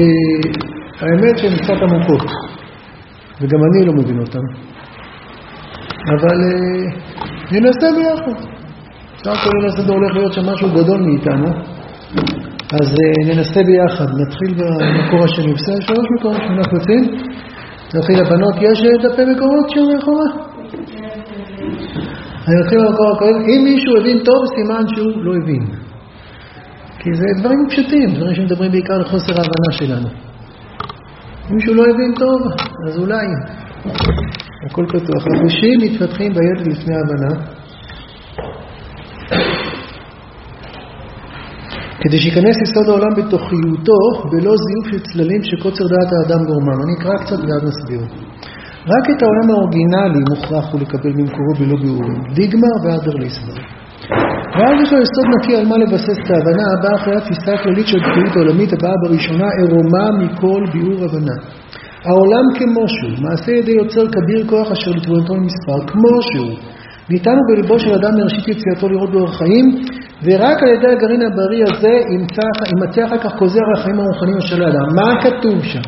האמת שהן קצת עמוקות, וגם אני לא מבין אותן. אבל ננסה ביחד. בסך הכל ננסה הולך להיות שם משהו גדול מאיתנו. אז ננסה ביחד. נתחיל במקור השני. בסדר, 3 מקורות שאנחנו יוצאים. נתחיל לבנות. יש דפי מקורות שם מאחורה? אני נתחיל במקור הקודם. אם מישהו הבין טוב, סימן שהוא לא הבין. כי זה דברים פשוטים, דברים שמדברים בעיקר לחוסר ההבנה שלנו. אם מישהו לא הבין טוב, אז אולי הכל פתוח. החושים מתפתחים בילד לפני ההבנה. כדי שיכנס יסוד העולם בתוכיותו, בלא זיוף של צללים שקוצר דעת האדם גורמם. אני אקרא קצת ואז נסביר. רק את העולם האורגינלי מוכרח הוא לקבל ממקורו בלא ביאורים. דיגמר ועדר להסבר. ואז יש לו יסוד נקי על מה לבסס את ההבנה, הבאה אחרי התפיסה הכללית של תוכנית העולמית, הבאה בראשונה עירומה מכל ביאור הבנה. העולם כמו שהוא, מעשה ידי יוצר כביר כוח אשר לתבונתו למספר, כמו שהוא. ניתנו בליבו של אדם מראשית יציאתו לראות באורח חיים, ורק על ידי הגרעין הבריא הזה ימצא אחר כך כוזר החיים הרוחניים של האדם. מה כתוב שם?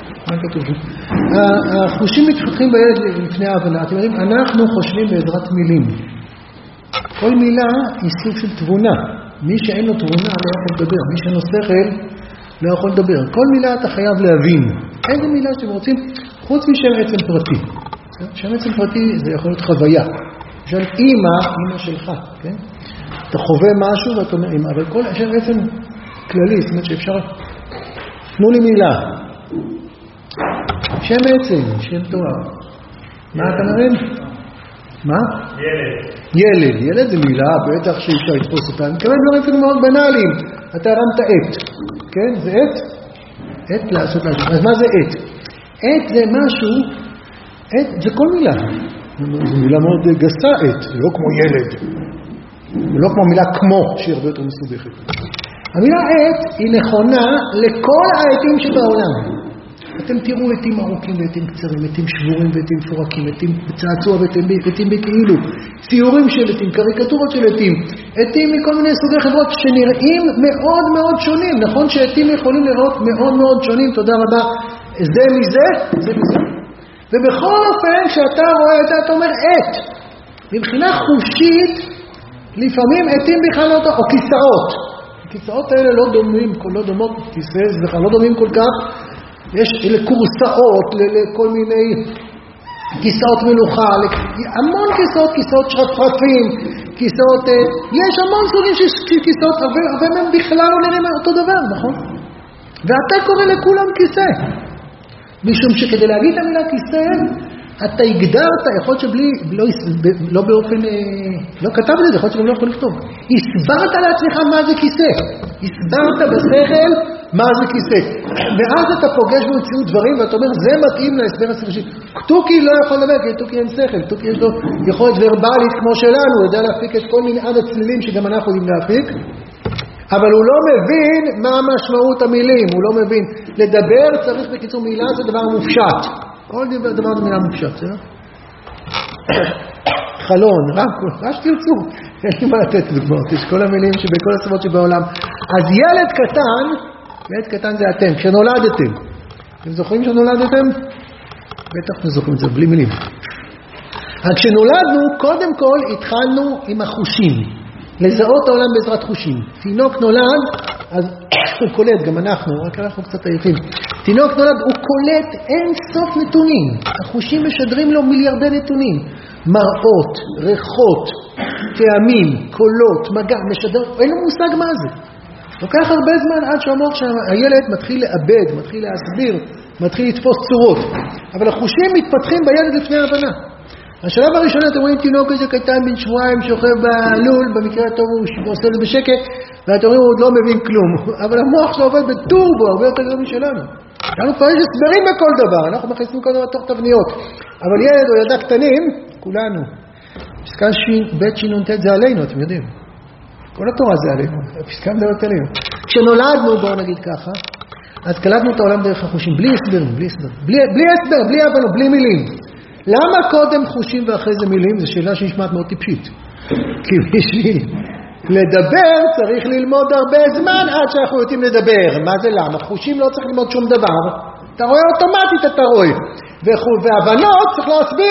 החושים מתפתחים בילד לפני ההבנה. אתם יודעים, אנחנו חושבים בעזרת מילים. כל מילה היא סוג של תבונה. מי שאין לו תבונה לא יכול לדבר. מי שאין לו שכל לא יכול לדבר. כל מילה אתה חייב להבין. איזה מילה שאתם רוצים, חוץ משם עצם פרטי. שם עצם פרטי זה יכול להיות חוויה. למשל, אמא שלך, כן? אתה חווה משהו ואתה אומר אמא, אבל כל שם עצם כללי, זאת אומרת שאפשר, תנו לי מילה. שם עצם, שם תואר. מה אתה מבין? מה? ילד זה מילה, בטח שאפשר לתפוס אותה. אני מתכוון דברים אפילו מאוד בנאליים. אתה הרמת עת, כן? זה עת? עת לעשות משהו. אז מה זה עת? עת זה משהו, עת זה כל מילה. זו מילה מאוד גסה עת, זה לא כמו ילד. זה לא כמו מילה כמו, שהיא הרבה יותר מסובכת. המילה עת היא נכונה לכל העתים שבעולם. אתם תראו עתים ארוכים ועתים קצרים, עתים שבורים ועתים מפורקים, עתים בצעצוע ועתים בכאילו, ציורים של עתים, קריקטורות של עתים, עתים מכל מיני סוגי חברות שנראים מאוד מאוד שונים. נכון שעתים יכולים לראות מאוד מאוד שונים, תודה רבה, זה מזה, זה מזה. ובכל אופן שאתה רואה את זה, אתה אומר עת. מבחינה חושית, לפעמים עתים בכלל לא, או כיסאות. הכיסאות האלה לא דומים, לא דומות, כיסא, זה בכלל לא דומים כל כך. יש לקורסאות, לכל מיני כיסאות מלוכה, המון כיסאות שרפרפים, כיסאות, יש המון סוגים של כיסאות, אבל הם בכלל לא נראים אותו דבר, נכון? ואתה קורא לכולם כיסא. משום שכדי להגיד את המילה כיסא, אתה הגדרת, יכול להיות שבלי, לא באופן, לא כתב את זה, יכול להיות שגם לא יכול לכתוב. הסברת לעצמך מה זה כיסא. הסברת בשכל מה זה כיסא. ואז אתה פוגש במציאות דברים, ואתה אומר, זה מתאים להסבר השכל. תוכי לא יכול לדבר, כי תוכי אין שכל. תוכי יש לו יכולת ורבלית כמו שלנו, הוא יודע להפיק את כל מיני עד הצלילים שגם אנחנו יודעים להפיק. אבל הוא לא מבין מה משמעות המילים, הוא לא מבין. לדבר צריך בקיצור מילה, זה דבר מופשט. כל דבר זה מילה מופשט, בסדר? חלון, רק שתרצו. אין לי מה לתת דוגמאות, יש כל המילים שבכל השפות שבעולם. אז ילד קטן זה אתם, כשנולדתם. אתם זוכרים שנולדתם? בטח אתם זוכרים את זה, בלי מילים. אז כשנולדנו, קודם כל התחלנו עם החושים. לזהות העולם בעזרת חושים. תינוק נולד, אז הוא קולט, גם אנחנו, רק אנחנו קצת עייפים. תינוק נולד, הוא קולט אין סוף נתונים. החושים משדרים לו מיליארדי נתונים. מראות, ריחות, טעמים, קולות, מגע, משדר, אין לו מושג מה זה. לוקח הרבה זמן עד שהמוח שהילד מתחיל לאבד, מתחיל להסביר, מתחיל לתפוס צורות. אבל החושים מתפתחים בילד לפני ההבנה. השלב הראשון אתם רואים תינוק איזה קטן בן שבועיים שוכב בלול, במקרה הטוב הוא עושה את זה בשקט, ואתם רואים הוא עוד לא מבין כלום. אבל המוח שלו עובד בטורבו, הרבה יותר גדול משלנו. לנו כבר יש הסברים בכל דבר, אנחנו מכניסים כל דבר תוך תבניות. אבל ילד או ילדה קטנים, כולנו. פסקה ב' שינונתת זה עלינו, אתם יודעים. כל התורה זה עלינו, הפסקה מדברת עלינו. כשנולדנו, בואו נגיד ככה, אז קלטנו את העולם דרך החושים, בלי הסבר, בלי הבנו, בלי מילים. למה קודם חושים ואחרי זה מילים? זו שאלה שנשמעת מאוד טיפשית. כי בשביל לדבר צריך ללמוד הרבה זמן עד שאנחנו יודעים לדבר. מה זה למה? חושים לא צריך ללמוד שום דבר. אתה רואה אוטומטית, אתה רואה. והבנות צריך להסביר.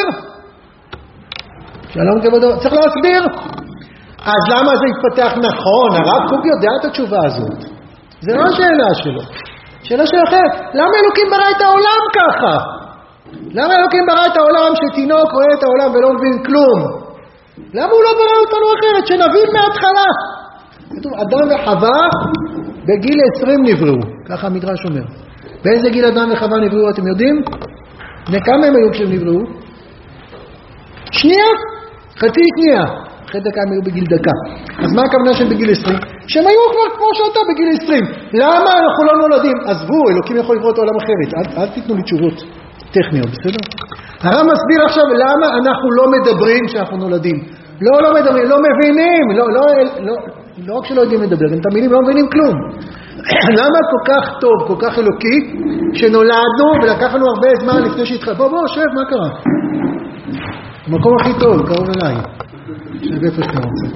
שלום כבודו, צריך להסביר. אז למה זה יתפתח נכון? הרב קוק יודע את התשובה הזאת. זה לא השאלה שלו. שאלה אחרת. למה אלוקים ברא את העולם ככה? למה אלוקים ברא את העולם שתינוק רואה את העולם ולא מבין כלום? למה הוא לא ברא אותנו אחרת? שנבין מההתחלה. כתוב, אדם וחווה בגיל 20 נבראו. ככה המדרש אומר. באיזה גיל אדם וחווה נבראו אתם יודעים? כמה הם היו כשהם נבראו? שנייה. חצי שנייה. אחרי דקה הם היו בגיל דקה. אז מה הכוונה שהם בגיל 20? שהם היו כבר כמו שאתה בגיל 20. למה אנחנו לא נולדים? עזבו, אלוקים יכול לברוא את העולם אחרת. אל תיתנו לי תשובות טכניות, בסדר? הרב מסביר עכשיו למה אנחנו לא מדברים כשאנחנו נולדים. לא מדברים, לא מבינים. לא רק שלא יודעים לדבר, הם תמידים לא מבינים כלום. למה כל כך טוב, כל כך אלוקי, שנולדנו ולקח לנו הרבה זמן לפני שהתחלנו. בוא, שב, מה קרה? המקום הכי טוב, קרוב אליי. שב איפה שאתה רוצה.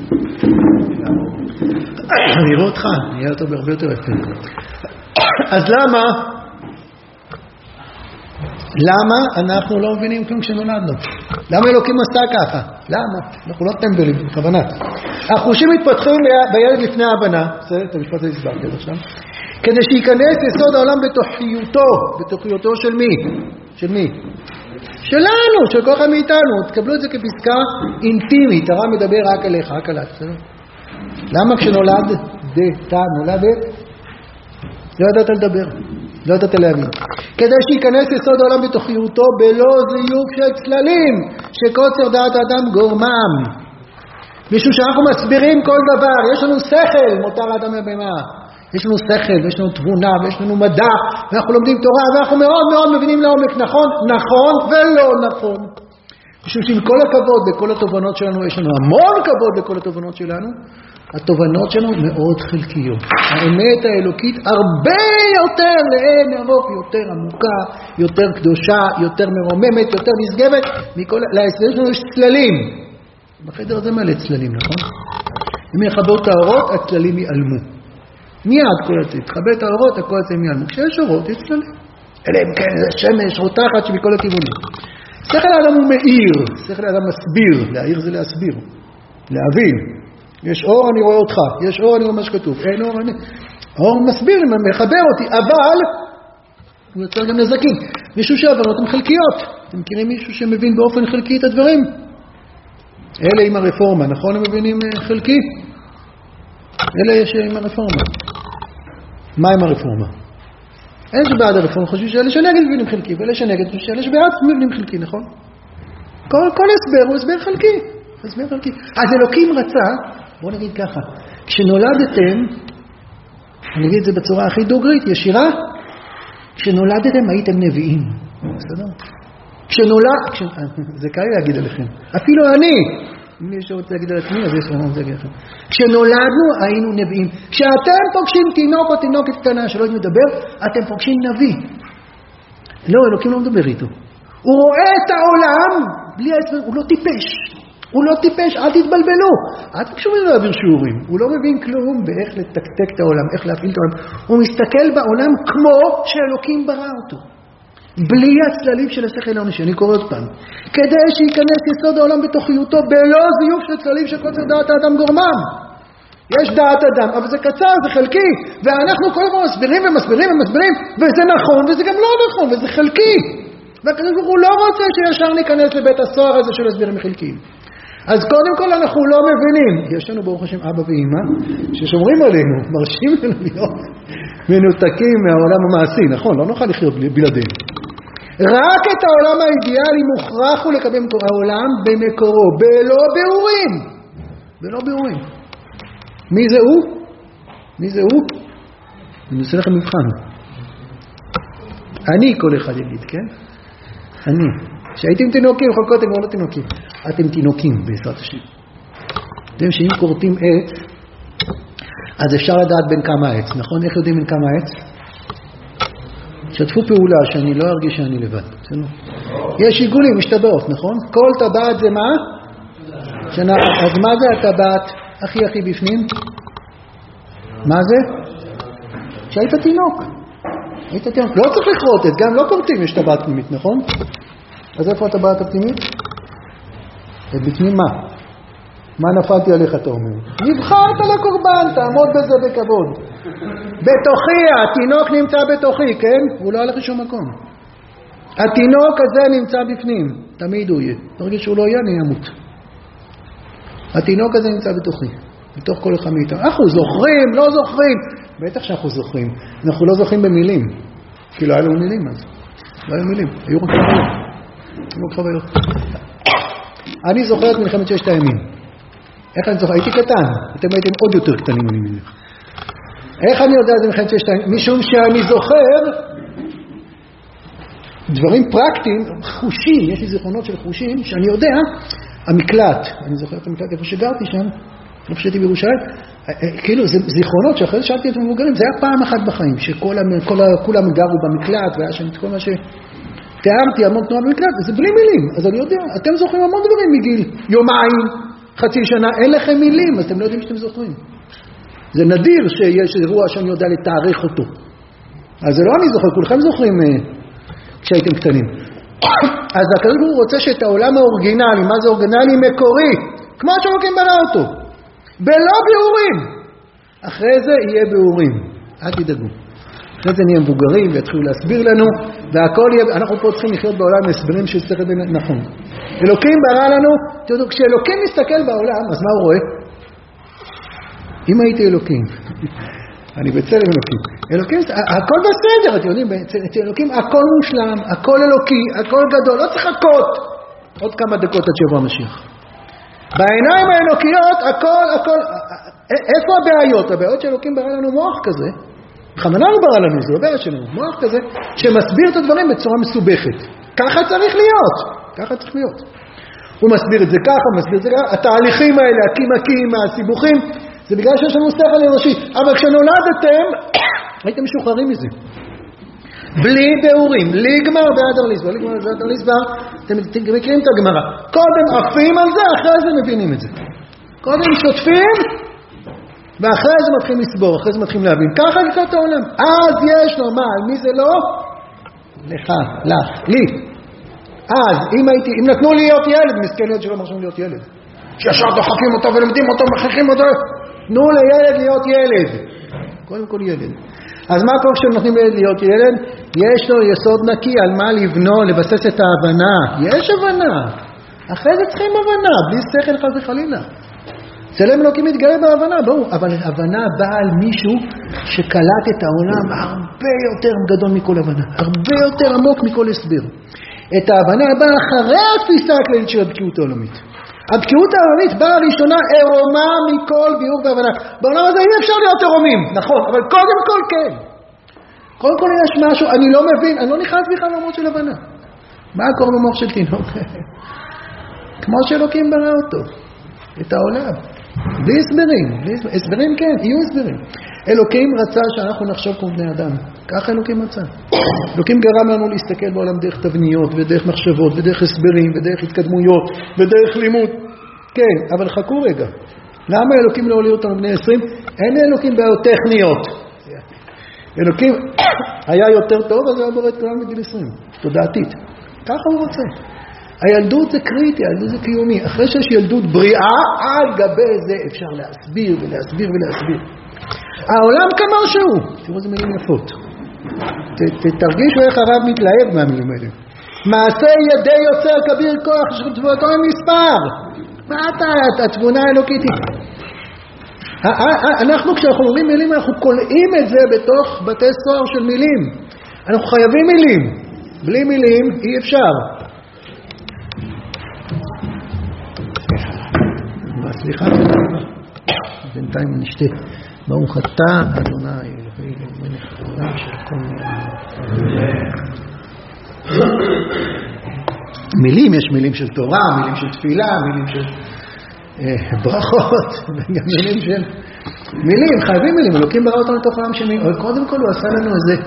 אני אראה אותך, נהיה אותו בהרבה יותר יפה. אז למה אנחנו לא מבינים כלום כשנולדנו? למה אלוקים עשה ככה? למה? אנחנו לא טמבלים, בכוונה. החושים מתפתחים בילד לפני ההבנה, זה את המשפט הזה הסברתי עכשיו, כדי שייכנס יסוד העולם בתוכיותו של מי? של מי? שלנו, של כל אחד מאיתנו. תקבלו את זה כפסקה אינטימית, הרב מדבר רק עליך, רק עליך, בסדר? למה כשנולדת, לא ידעת לדבר, לא ידעת להבין. כדי שייכנס יסוד העולם בתוכיותו בלא זיוף של צללים, שקוצר דעת האדם גורמם. משום שאנחנו מסבירים כל דבר, יש לנו שכל, מותר האדם מהבהמה. יש לנו שכל, ויש לנו תבונה, ויש לנו מדע, ואנחנו לומדים תורה, ואנחנו מאוד מאוד מבינים לעומק נכון ולא נכון. משום שעם כל הכבוד בכל התובנות שלנו, יש לנו המון כבוד בכל התובנות שלנו, התובנות שלנו מאוד חלקיות. האמת האלוקית הרבה יותר לאין ערוך, יותר עמוקה, יותר קדושה, יותר מרוממת, יותר נשגבת, להסבר שלנו יש צללים. בחדר הזה מלא צללים, נכון? אם יחבר את האורות, הצללים ייעלמו. מיד כל הצללים. תחבר את האורות, הכל הצללים ייעלמו. כשיש אורות, יש צללים. אלה הם כן, זה שמש, רותחת שמכל הכיוונים. שכל האדם הוא מאיר, שכל האדם מסביר. להאיר זה להסביר. להבין. יש אור, אני רואה אותך. יש אור, אני רואה מה שכתוב. אין אור, האור מסביר, מחבר אותי. אבל הוא יוצר גם נזקים. מישהו שהבנות הן חלקיות. אתם מכירים מישהו שמבין באופן חלקי את הדברים? אלה עם הרפורמה, נכון? הם מבינים חלקי? אלה יש עם הרפורמה. מה עם הרפורמה? אלה שבעד הרפורמה חושבים שאלה שנגד מבינים חלקי, ואלה שנגד שאלה שבעד מבינים חלקי, נכון? כל הסבר הוא הסבר חלקי. הסבר חלקי. אז אלוקים רצה, בואו נגיד ככה, כשנולדתם, אני אגיד את זה בצורה הכי דוגרית, ישירה, כשנולדתם הייתם נביאים. בסדר? זה קל להגיד עליכם. אפילו אני, אם מי שרוצה להגיד על עצמי, אז יש רמון זה להגיד לכם. כשנולדנו היינו נביאים. כשאתם פוגשים תינוק או תינוקת קטנה שלא מדבר, אתם פוגשים נביא. לא, אלוקים לא מדבר איתו. הוא רואה את העולם, בלי ההסבר, הוא לא טיפש. הוא לא טיפש, אל תתבלבלו. אל תקשו ממנו להעביר שיעורים. הוא לא מבין כלום באיך לתקתק את העולם, איך להפעיל את העולם. הוא מסתכל בעולם כמו שאלוקים ברא אותו. בלי הצללים של השכל האנושי, אני קורא עוד פעם. כדי שייכנס יסוד העולם בתוכיותו, בלא זיוף של צללים של קוצר דעת האדם גורמם. יש דעת אדם, אבל זה קצר, זה חלקי. ואנחנו כל הזמן מסבירים, וזה נכון, וזה גם לא נכון, וזה חלקי. והקדוש ברוך הוא לא רוצה שישר ניכנס לבית הסוהר הזה של הסברים חלקיים. אז קודם כל אנחנו לא מבינים. יש לנו ברוך השם אבא ואמא ששומרים עלינו, מרשים לנו להיות מנותקים מהעולם המעשי, נכון? לא נוכל לחיות בלעדינו. רק את העולם האידיאלי מוכרח הוא לקבל את העולם במקורו, בלא ביאורים. מי זה הוא? אני עושה לכם מבחן. אני כל אחד יגיד, כן? אני. שהייתם תינוקים, חלקות אתם לא תינוקים. אתם תינוקים בעזרת השם. אתם יודעים שאם קורטים עץ, אז אפשר לדעת בין כמה עץ, נכון? איך יודעים בין כמה עץ? שתפו פעולה שאני לא ארגיש שאני לבד. יש עיגולים, יש טבעות, נכון? כל טבעת זה מה? אז מה זה הטבעת? הכי בפנים? מה זה? שהיית תינוק. לא צריך לכרות, גם לא קורטים, יש טבעת פנימית, נכון? אז איפה הטבעת הפנימית? בפנים מה? מה נפלתי עליך, אתה אומר? נבחרת לקורבן, תעמוד בזה בכבוד. בתוכי, התינוק נמצא בתוכי, כן? הוא לא הלך לשום מקום. התינוק הזה נמצא בפנים, תמיד הוא יהיה. תרגיל שהוא לא יהיה, אני אמות. התינוק הזה נמצא בתוכי, בתוך כל אחד מאיתנו. אנחנו זוכרים, לא זוכרים. בטח שאנחנו זוכרים. אנחנו לא זוכרים במילים. כי לא היה לנו מילים אז. לא היו מילים, היו רק חוויות. אני זוכר את מלחמת ששת הימים. איך אני זוכר? הייתי קטן. אתם הייתם עוד יותר קטנים אני מניח. איך אני יודע את מלחמת ששת הימים? משום שאני זוכר דברים פרקטיים, חושים, יש לי זיכרונות של חושים, שאני יודע, המקלט, אני זוכר את המקלט איפה שגרתי שם, איפה שהייתי בירושלים, כאילו זה זיכרונות שאחרי שאלתי את המבוגרים, זה היה פעם אחת בחיים, שכולם גרו במקלט, והיה שם את כל מה שתיארתי, המון תנועה במקלט, זה בלי מילים, אז אני יודע, אתם זוכרים המון דברים מגיל יומיים, חצי שנה, אין לכם מילים, אז אתם לא יודעים שאתם זוכרים. זה נדיר שיש אירוע שאני יודע לתאריך אותו. אז זה לא אני זוכר, כולכם זוכרים כשהייתם קטנים. אז הקדוש ברוך הוא רוצה שאת העולם האורגינלי, מה זה אורגינלי? מקורי, כמו שאלוקים ברא אותו, בלא ביאורים. אחרי זה יהיה ביאורים, אל תדאגו. אחרי זה נהיה מבוגרים ויתחילו להסביר לנו, והכל יהיה, אנחנו פה צריכים לחיות בעולם הסברים שצריך בין, נכון. אלוקים ברא לנו, תראו, כשאלוקים מסתכל בעולם, אז מה הוא רואה? אם הייתי אלוקים, אני בצלם אלוקים. אלוקים, הכל בסדר, אתם יודעים, אצל אלוקים הכל מושלם, הכל אלוקי, הכל גדול, לא צריך לחכות. עוד כמה דקות עד שיבוא המשיח. בעיניים האלוקיות, הכל, איפה הבעיות? הבעיות שאלוקים ברא לנו מוח כזה, בכוונה הוא ברא לנו, זה לא בעיה שלנו, מוח כזה, שמסביר את הדברים בצורה מסובכת. ככה צריך להיות, ככה צריך להיות. הוא מסביר את זה ככה, מסביר את זה ככה, התהליכים האלה, הקימקים, הסיבוכים, זה בגלל שיש לנו שכל אנושי. אבל כשנולדתם, הייתם משוחררים מזה. בלי ביאורים, ליגמר באדר ליסבר, ליגמר באדר ליסבר, אתם מכירים את הגמרא. קודם עפים על זה, אחרי זה מבינים את זה. קודם שוטפים, ואחרי זה מתחילים לסבור, אחרי זה מתחילים להבין. ככה לקראת את העולם. אז יש לו, מה, על מי זה לא? לך, לי. אז, אם נתנו לי להיות ילד, מסכן להיות שלא מרשים להיות ילד. שישר דוחפים אותו ולמדים אותו, מכריחים אותו. תנו לילד להיות ילד. קודם כל ילד. אז מה קורה כשנותנים לילד להיות ילד? יש לו יסוד נקי על מה לבנות, לבסס את ההבנה. יש הבנה. אחרי זה צריכים הבנה, בלי שכל חס וחלילה. צלם אלוקים מתגלה בהבנה, ברור. אבל הבנה באה על מישהו שקלט את העולם הרבה יותר גדול מכל הבנה. הרבה יותר עמוק מכל הסבר. את ההבנה באה אחרי התפיסה הכללית של הבקיאות העולמית. הבקיאות העולמית באה ראשונה עירומה מכל ביאור והבנה. בעולם הזה אי אפשר להיות עירומים, נכון, אבל קודם כל כן. קודם כל יש משהו, אני לא מבין, אני לא נכנס בכלל לעמוד של הבנה. מה קורה במוח של תינוק? כמו שאלוקים ברא אותו, את העולם. בלי הסברים, הסברים כן, יהיו הסברים. אלוקים רצה שאנחנו נחשוב כמו בני אדם. ככה אלוקים רצה. אלוקים גרם לנו להסתכל בעולם דרך תבניות ודרך מחשבות ודרך הסברים ודרך התקדמויות ודרך לימוד. כן, אבל חכו רגע. למה אלוקים לא הוליד אותנו בני 20? אין אלוקים בעיות טכניות. אלוקים היה יותר טוב, אז היה בורא את כולם בגיל 20. תודעתית. ככה הוא רוצה. הילדות זה קריטי, הילדות זה קיומי. אחרי שיש ילדות בריאה, על גבי זה אפשר להסביר ולהסביר ולהסביר. העולם כמה שהוא. תראו איזה מילים יפות. תרגישו איך הרב מתלהב מהמילים האלה. מעשה ידי יוצר כביר כוח, שתבואתו עם מספר. מה אתה? התבונה האלוקית. אנחנו כשאנחנו אומרים מילים, אנחנו קולעים את זה בתוך בתי סוהר של מילים. אנחנו חייבים מילים. בלי מילים אי אפשר. סליחה, בינתיים נשתה. ברוך אתה, אדוני אלוהי מלך העולם של כל מילים, יש מילים של תורה, מילים של תפילה, מילים של ברכות, וגם מילים של מילים, חייבים מילים, אלוקים ברא אותנו לתוך העם של מילים, אבל קודם כל הוא עשה לנו איזה,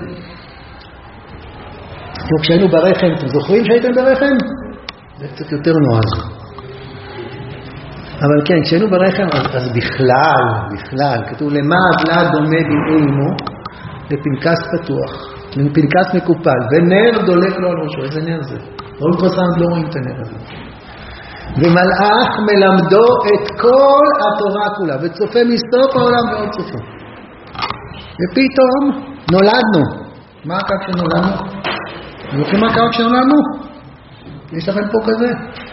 כשהיינו ברחם, אתם זוכרים שהייתם ברחם? זה קצת יותר נועז. אבל כן, כשהיינו ברחם, אז בכלל, כתוב למה הבלעד עומד עם אימו, לפנקס פתוח, לפנקס מקופל, ונר דולק לו על ראשו. איזה נר זה? לא אולטרסאונד לא רואים את הנר הזה. ומלאך מלמדו את כל התורה כולה, וצופה מסוף העולם ועוד צופה. ופתאום נולדנו. מה הקו שנולדנו? זוכרים מה הקו שנולדנו? יש לכם פה כזה?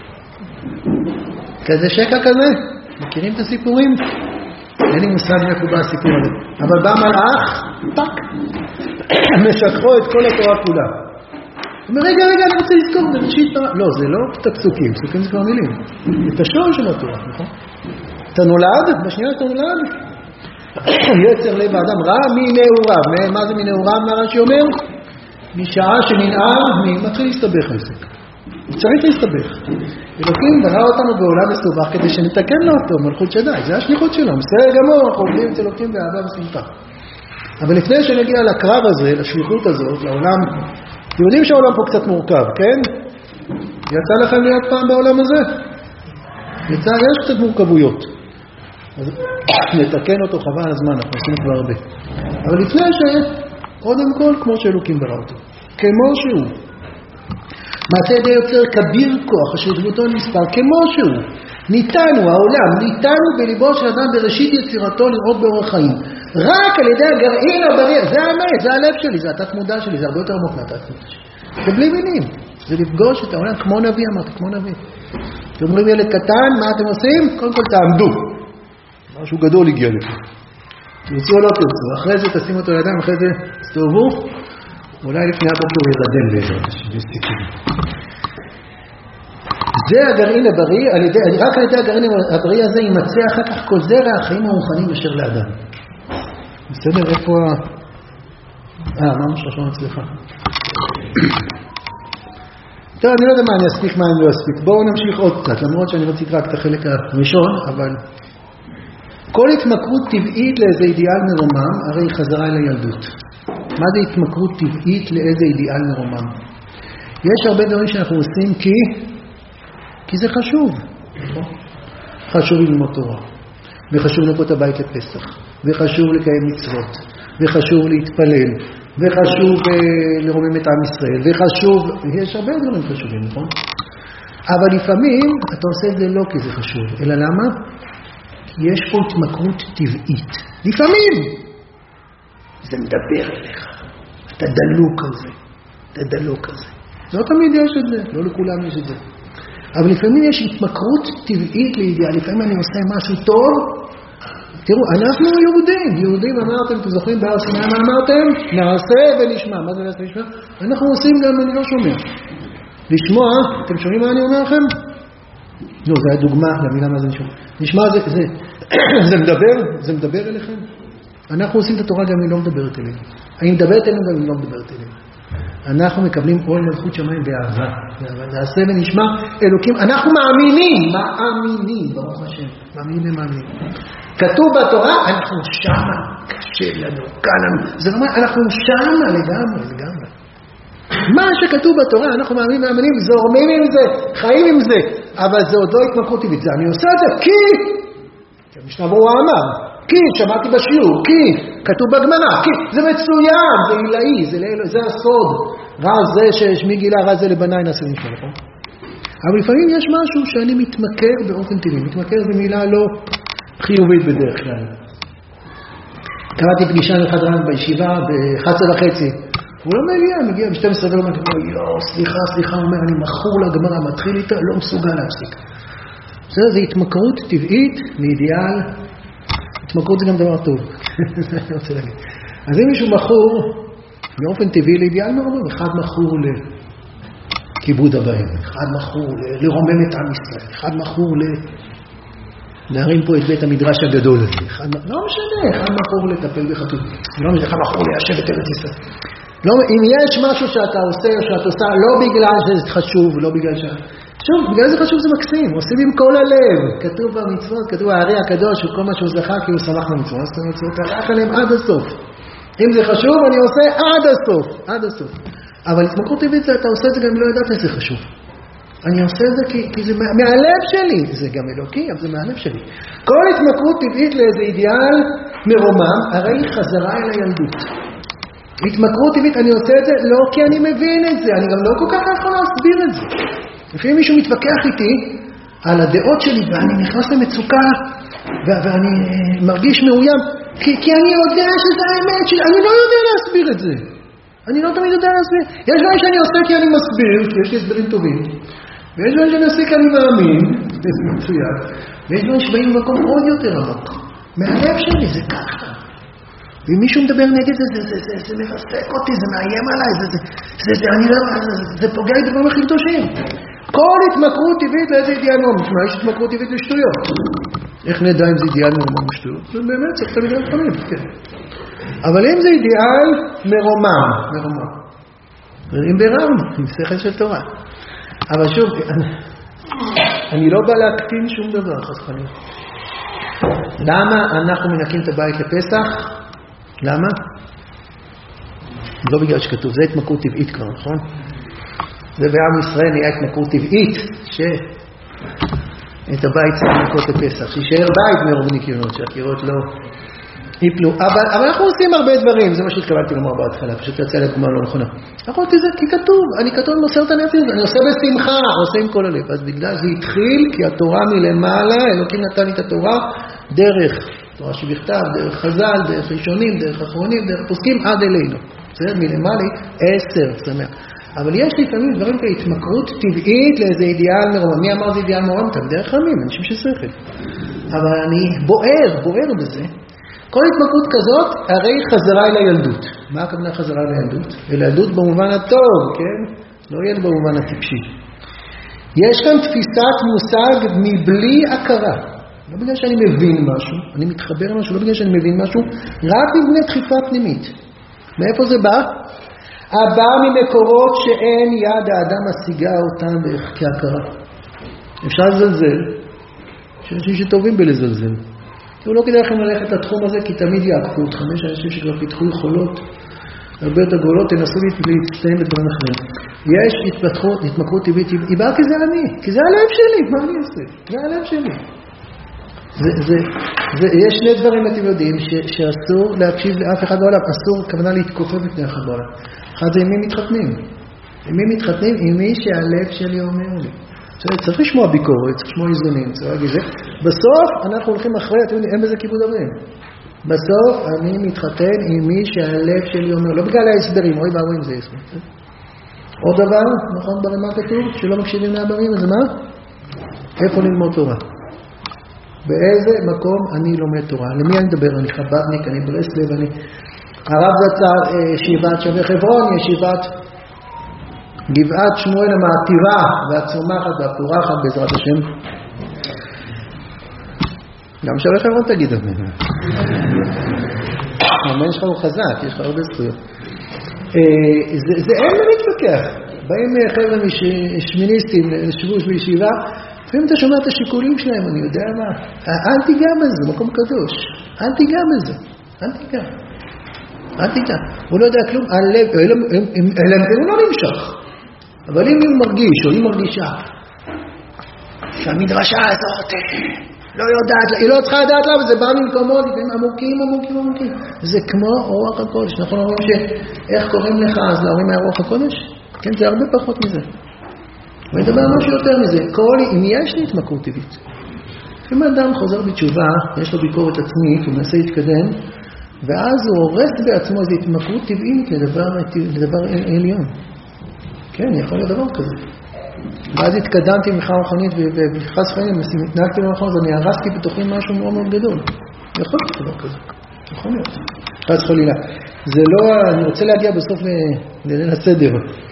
כזה שקע כזה? מכירים את הסיפורים? אין לי מושג מקובל הסיפור הזה. אבל בא מלאך, טק, משכחו את כל התורה כולה. הוא אומר, רגע, אני רוצה לזכור, זה ראשית תורה. לא, זה לא את הפסוקים, פסוקים זה כבר מילים. את השור של התורה, נכון? אתה נולד, בשנייה אתה נולד. יצר לב האדם רע מנעוריו. מה זה מנעוריו? מה רש"י אומר? משעה שננער, מתחיל להסתבך העסק. הוא צריך להסתבך. אלוקים ברא אותנו בעולם מסובך כדי שנתקן לו אותו, מלכות שדי. זה השליחות שלו. בסדר גמור, אנחנו עובדים אצל אלוקים באהבה ושמחה. אבל לפני שנגיע לקרב הזה, לשליחות הזאת, לעולם, אתם יודעים שהעולם פה קצת מורכב, כן? יצא לכם להיות פעם בעולם הזה? יש קצת מורכבויות. אז נתקן אותו חבל הזמן, אנחנו עושים כבר הרבה. אבל לפני קודם כל, כמו שאלוקים ברא אותו. כמו שהוא. מעשה ידי יוצר כביר כוח, אשר דמותו נספר, כמו שהוא. ניתנו, העולם, ניתנו בליבו של אדם בראשית יצירתו לראות באורח חיים. רק על ידי הגרעין הבריא, זה האמת, זה הלב שלי, זה התת מודע שלי, זה הרבה יותר עמוק מהתת מודע שלי. זה בלי מינים, זה לפגוש את העולם כמו נביא, אמרתי, כמו נביא. אתם אומרים ילד קטן, מה אתם עושים? קודם כל תעמדו. משהו גדול הגיע לפה. תרצו או לא תרצו, אחרי זה תשימו אותו לידיים, אחרי זה תסתובבו, אולי לפני הבוקר הוא ירדם בעזרת השם. זה הגרעין הבריא, רק על ידי הגרעין הבריא הזה יימצא אחר כך כל זרע החיים הרוחניים אשר לאדם. בסדר, איפה מה משרשון אצלך? טוב, אני לא יודע מה אני אספיק, מה אני לא אספיק. בואו נמשיך עוד קצת, למרות שאני רציתי רק את החלק הראשון, אבל כל התמכרות טבעית לאיזה אידיאל מרומם, הרי חזרה אל הילדות. מה זה התמכרות טבעית לאיזה אידיאל מרומם? יש הרבה דברים שאנחנו עושים כי זה חשוב. חשוב ללמוד תורה, וחשוב לנקות הבית לפסח, וחשוב לקיים מצוות, וחשוב להתפלל, וחשוב לרומם את עם ישראל, וחשוב, יש הרבה דברים חשובים, נכון? אבל לפעמים אתה עושה את זה לא כי זה חשוב, אלא למה? יש פה התמכרות טבעית. לפעמים זה מדבר אליך, אתה דלוק על זה. לא תמיד יש את זה, לא לכולם יש את זה. אבל לפעמים יש התמכרות טבעית לידיעה, לפעמים אני עושה משהו טוב. תראו, אנחנו יהודים אמרתם, אתם זוכרים בהר סיני מה אמרתם? נעשה ונשמע. מה זה נעשה ונשמע? אנחנו עושים גם, אני לא שומע. לשמוע, אתם שומעים מה אני אומר לכם? לא, זה הדוגמה למילה מה זה נשמע. נשמע זה מדבר אליכם? אנחנו עושים את התורה גם אם היא לא מדברת אלינו. אני מדברת אלינו גם אם היא לא מדברת אלינו. אנחנו מקבלים עול מלכות שמיים באהבה. נעשה ונשמע אלוקים. אנחנו מאמינים, ברוך השם. מאמינים. כתוב בתורה, אנחנו שמה, קשה לנו, כאן, זה אומר, אנחנו שמה לגמרי. מה שכתוב בתורה, אנחנו מאמינים, זורמים עם זה, חיים עם זה, אבל זה עוד לא התמכרות טבעית. אני עושה את זה כי המשנה ברורה אמר, כי שמעתי בשיעור, כי כתוב בגמרא, כי זה מצוין, זה עילאי, זה הסוד. רע זה שמי גילה רע זה לבניי נעשה נשמע, נכון? אבל לפעמים יש משהו שאני מתמכר באופן טבעי. מתמכר זה מילה לא חיובית בדרך כלל. קראתי פגישה עם אחד רעיון בישיבה ב-11:30. הוא לא מגיע ב-12 ולא מגיע, סליחה, הוא אומר, אני מכור לגמרא, מתחיל איתה, לא מסוגל להפסיק. זה התמכרות טבעית לאידיאל. התמכרות זה גם דבר טוב. זה אני רוצה להגיד. אז אם מישהו מכור באופן טבעי לאידיאל מרומם, אחד מכור לכיבוד הבאים, אחד מכור לרומם את עם ישראל, אחד מכור להרים פה את בית המדרש הגדול הזה, לא משנה, אחד מכור לטפל בחתול, לא משנה, אחד מכור ליישב את ארץ ישראל. לא, אם יש משהו שאתה עושה או שאת עושה, לא בגלל שזה חשוב, לא בגלל שוב, בגלל זה חשוב זה מקסים, עושים עם כל הלב, כתוב במצוות, כתוב הארי הקדוש, וכל מה שהוא זכה כי הוא שמח במצוות, אז אתם מצוות, הלך עליהם עד הסוף. אם זה חשוב, אני עושה עד הסוף. אבל התמכרות טבעית זה, אתה עושה את זה גם לא ידעת איזה חשוב. אני עושה את זה כי זה מהלב שלי, זה גם אלוקי, אבל זה מהלב שלי. כל התמכרות טבעית לאיזה אידיאל מרומם, הרי היא חזרה אל הילדות. התמכרות טבעית, אני עושה את זה לא כי אני מבין את זה, אני גם לא כל כך יכול להסביר את זה. לפעמים מישהו מתווכח איתי על הדעות שלי, ואני נכנס למצוקה, ואני מרגיש מאוים, כי אני יודע שזה האמת שלי, אני לא יודע להסביר את זה. אני לא תמיד יודע להסביר. יש דברים שאני עושה כי אני מסביר, כי יש לי הסברים טובים. ויש דברים שאני עושה כי אני מאמין, זה מצוין. ויש דברים שבאים במקום עוד יותר עמוק. מהלב שלי זה ככה. ואם מישהו מדבר נגד זה מרסק אותי, זה מאיים עליי, זה פוגע לי דברים הכי קדושים. כל התמכרות טבעית לאיזה אידיאל מרומם. יש התמכרות טבעית לשטויות. איך נדע אם זה אידיאל מרומם לשטויות? זה באמת צריך תמיד לפעמים, כן. אבל אם זה אידיאל מרומם. אם ברמנו, עם שכל של תורה. אבל שוב, אני לא בא להקטין שום דבר, חס וחלילה. למה אנחנו מנקים את הבית לפסח? למה? לא בגלל שכתוב, זה התמכרות טבעית כבר, נכון? זה בעם ישראל נהיה התמכרות טבעית, את הבית צריך לנקות לפסח, שישאר בית מרוב ניקיונות, שהקירות לא ייפלו. אבל אנחנו עושים הרבה דברים, זה מה שהתכוונתי לומר בהתחלה, פשוט יצא לדוגמה לא נכונה. אנחנו עושים את זה כי כתוב, אני כתוב מוסר את הנפש, אני עושה בשמחה, עושה עם כל הלב. אז בגלל זה התחיל, כי התורה מלמעלה, אלוקים נתן לי את התורה דרך תורה שבכתב, דרך חז"ל, דרך ראשונים, דרך אחרונים, דרך פוסקים עד אלינו. בסדר? מלמעלה 10, שמח. אבל יש לפעמים דברים כהתמכרות טבעית לאיזה אידיאל מרומם. מי אמר זה אידיאל מרומם? אתה בדרך רמים, אנשים ששכל. אבל אני בוער בזה. כל התמכרות כזאת, הרי חזרה אל הילדות. מה הכוונה חזרה אל הילדות? אל הילדות במובן הטוב, כן? לא ילד במובן הטיפשי. יש כאן תפיסת מושג מבלי הכרה. לא בגלל שאני מבין משהו, אני מתחבר למשהו, לא בגלל שאני מבין משהו, רק מבנה דחיפה פנימית. מאיפה זה בא? הבא ממקורות שאין יד האדם משיגה אותם כהכרה. אפשר לזלזל, יש אנשים שטובים בלזלזל. הוא לא כדאי לכם ללכת לתחום הזה, כי תמיד יעקפו אתכם. יש אנשים שכבר פיתחו יכולות הרבה יותר גדולות, תנסו להצטיים בדברים אחרים. יש התמכרות טבעית, היא באה כי זה אני, כי זה הלב שלי, מה אני אעשה? זה הלב שלי. יש שני דברים אתם יודעים, שאסור להקשיב לאף אחד בעולם, אסור כוונה להתכופף בפני אחד בעולם. אחד זה עם מי מתחתנים. עם מי מתחתנים? עם מי שהלב שלי אומר לי. צריך לשמוע ביקורת, צריך לשמוע איזונים, צריך להגיד זה. בסוף אנחנו הולכים אחרי, אתם יודעים, אין בזה כיבוד אבים. בסוף אני מתחתן עם מי שהלב שלי אומר, לא בגלל ההסברים, אוי ואבוים זה הסבר. עוד דבר, נכון ברמה כתוב, שלא מקשיבים לאבוים, אז מה? איפה ללמוד תורה? באיזה מקום אני לומד תורה? למי אני מדבר? אני חב"דניק, אני ברסלב, אני הרב זצ"ל, ישיבת שבי חברון, ישיבת גבעת שמואל המעטירה והצומחת והפורחת בעזרת השם. גם שבי חברון תגיד אמן. אמן שלך הוא חזק, יש לך הרבה זכויות. זה אין מה להתווכח. באים חבר'ה שמיניסטים, שבוש בישיבה, לפעמים אתה שומע את השיקולים שלהם, אני יודע מה. אל תיגע בזה, מקום קדוש. אל תיגע בזה. אל תיגע. הוא לא יודע כלום, אלא הוא לא נמשך. אבל אם הוא מרגיש, או היא מרגישה, שהמדרשה הזאת לא יודעת, היא לא צריכה לדעת לה, וזה בא ממקומות, עמוקים. זה כמו רוח הקודש. אנחנו אומרים שאיך קוראים לך אז להורים מהרוח הקודש? כן, זה הרבה פחות מזה. ונדבר משהו יותר מזה. אם יש לי התמכרות טבעית, אם האדם חוזר בתשובה, יש לו ביקורת עצמית, הוא מנסה להתקדם, ואז הוא הורס בעצמו איזו התמכרות טבעית לדבר עליון. כן, יכול להיות דבר כזה. ואז התקדמתי ממך רוחנית, ובחס חיים, התנהגתי במחוז, אני הרסתי בתוכי משהו מאוד מאוד גדול. יכול להיות דבר כזה. יכול להיות. חס חלילה. זה לא, אני רוצה להגיע בסוף לליל הסדר.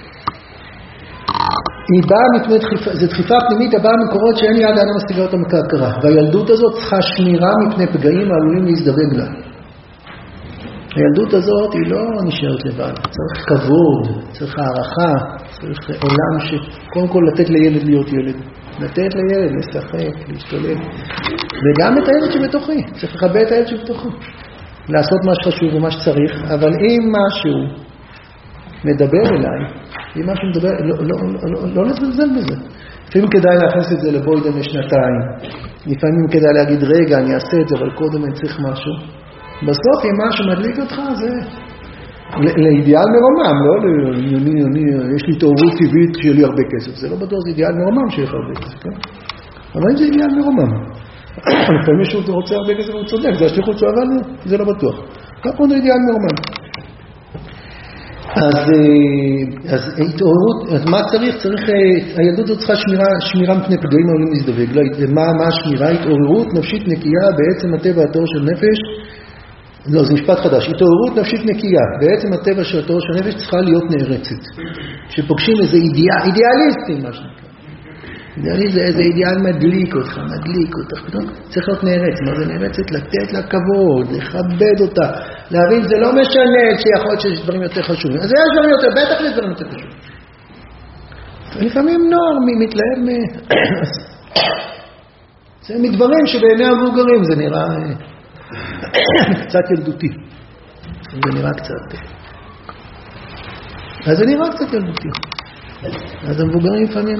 היא באה מפני זה דחיפה פנימית, הבאה ממקורות שאין יד האדם משיגה אותה מכהכרה. והילדות הזאת צריכה שמירה מפני פגעים העלולים להזדווג לה. הילדות הזאת היא לא נשארת לבד. צריך כבוד, צריך הערכה, צריך עולם שקודם כל לתת לילד להיות ילד. לתת לילד, לשחק, להשתולל. וגם את הילד שבתוכי. צריך לכבד את הילד שבתוכי. לעשות מה שחשוב ומה שצריך. אבל אם משהו מדבר אליי, אם משהו מדבר, לא לזלזל בזה. לפעמים כדאי להכניס את זה לבוידם לשנתיים. לפעמים כדאי להגיד, רגע, אני אעשה את זה, אבל קודם אני צריך משהו. בסוף, אם משהו מדליק אותך, זה לאידיאל מרומם, לא? יש לי תאורות טבעית שיהיה לי הרבה כסף. זה לא בטוח, זה אידיאל מרומם שיהיה הרבה כסף, כן? אבל זה אידיאל מרומם. לפעמים מישהו רוצה הרבה כסף, הוא צודק, זה השליחות שלו, אבל זה לא בטוח. כך הוא אידיאל מרומם. אז התעוררות, אז מה צריך? הילדות הזאת צריכה שמירה מפני פגעים העולים להזדווג. מה השמירה? התעוררות נפשית נקייה בעצם הטבע התואר של נפש. לא, זה משפט חדש. התעוררות נפשית נקייה בעצם הטבע של התואר של נפש צריכה להיות נערצת. שפוגשים איזה אידיאליסטים, מה שנקרא. אידיאליסט זה איזה אידיאל מדליק אותך. פתאום צריך להיות נערץ. מה זה נערצת? לתת לה כבוד, לכבד אותה. להבין, זה לא משנה שיכול להיות שיש דברים יותר חשובים. אז יש דברים יותר, בטח יש דברים יותר חשובים. לפעמים נוער מתלהב זה מדברים שבעיני המבוגרים זה נראה קצת ילדותי. זה נראה קצת... אז זה נראה קצת ילדותי. אז המבוגרים לפעמים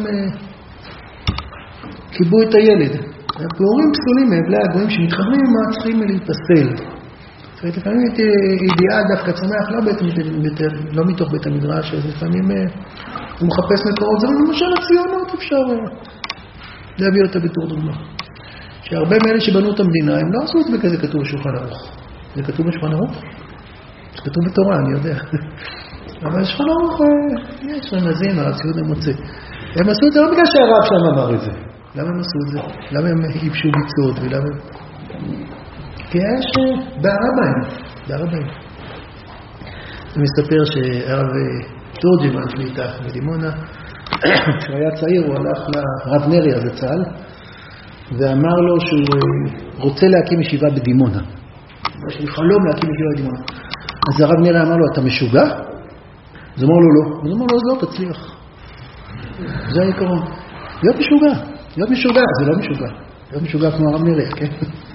קיבו את הילד. הפעורים פסולים מהבלי הגויים שמתחברים מה צריכים להיפסל. לפעמים את אידיאל דווקא צומח לא מתוך בית המדרש, אז לפעמים הוא מחפש מקורות. זה למשל הציונות, אפשר להביא אותה בתור דוגמה. שהרבה מאלה שבנו את המדינה, הם לא עשו את זה בכזה כתוב בשולחן ערוך. זה כתוב בשולחן ערוך? זה כתוב בתורה, אני יודע. אבל בשולחן ערוך יש רמזים, הרב ציוד המוצא. הם עשו את זה לא בגלל שהרב שם אמר את זה. למה הם עשו את זה? למה הם ייבשו ביצות ולמה... כי יש בערביים. אני מספר שהרב תורג'מן שליטה בדימונה, כשהוא היה צעיר הוא הלך לרב נרי הזה צהל, ואמר לו שהוא רוצה להקים ישיבה בדימונה. יש לי חלום להקים ישיבה בדימונה. אז הרב נרי אמר לו, אתה משוגע? אז אמר לו לא. אז אמר לו, אז לא, תצליח. זה העיקרון. להיות משוגע, זה לא משוגע. להיות משוגע כמו הרב נרי, כן?